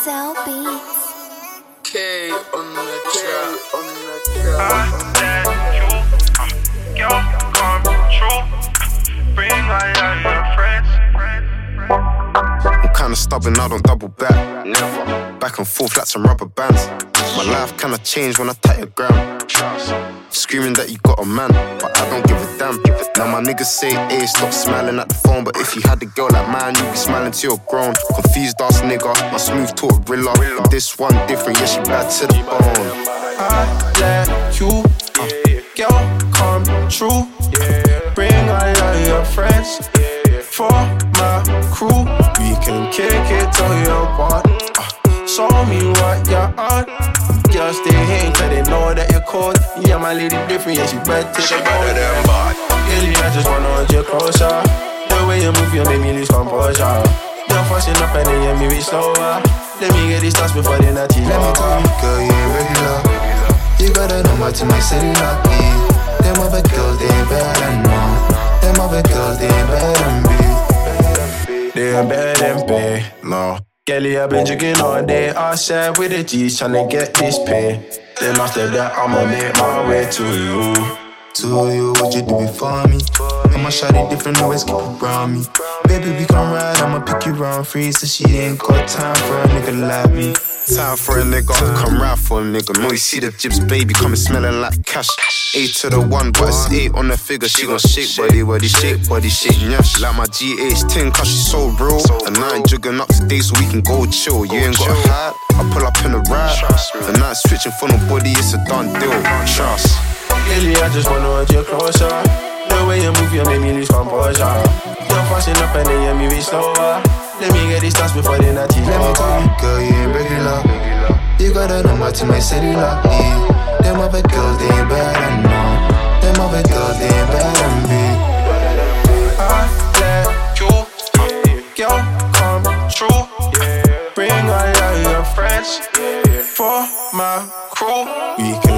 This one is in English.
Cell Beats. K on the track. I let you, girl, come true. Bring all your friends. I'm kinda stubborn, I don't double back. Never. Back and forth like some rubber bands. My life kinda changed when I tap your gram. Screaming that you got a man, but I don't give a damn. Now my niggas say, hey, stop smiling at the phone. But if you had a girl like mine, you'd be smiling till you're grown. Confused ass nigga, my smooth talk Rilla. But this one different, yeah, she bad to the bone. I let you, girl, come true. Bring all your friends for my crew. We can kick it till you want. Show me what you're on. Girls stay hating cause they know that you're cold. Yeah, my lady different, yeah, she better take a better than bad. Girlie, I just wanna hold you closer. The way you move, you make me lose composure. You're fussing up and then you move it slower. Let me get these thoughts before they not you. Let me tell you, girl, you ain't regular. You got a number to my city lucky. Them other girls, they ain't better than me. Them other girls, they ain't better than me. They ain't better than pay, no. Girlie, I've been drinking all day. Outside with the G's tryna get this pay. Then after that, I'ma make my way to you. To you, what you do before me? I'ma shot it different, always keep it around me. Baby, we can ride, I'ma pick you round free. So she ain't got time for a nigga like me. Time for a nigga, come ride for a nigga. No, you see the jibs, baby, coming smelling like cash. 8 to the 1, but it's 8 on the figure. She gon' shake body, shake nyash. Like my GH ting, cause she so real. And I ain't jugging up today, so we can go chill. You ain't got a hat, I pull up in the ride. And I ain't switching for nobody, it's a done deal. Trust. Girlie, I just wanna hold you closer. The way you move, you make me lose composure. You're fussing up and then you move it slower. Let me get these thoughts before they not you. Let me tell you, girl, you ain't regular. You got a number to my city lucky. Them other girls, they ain't better than me. Them other girls, they ain't better than me. I let you, girl, come true. Bring all your friends for my crew. We can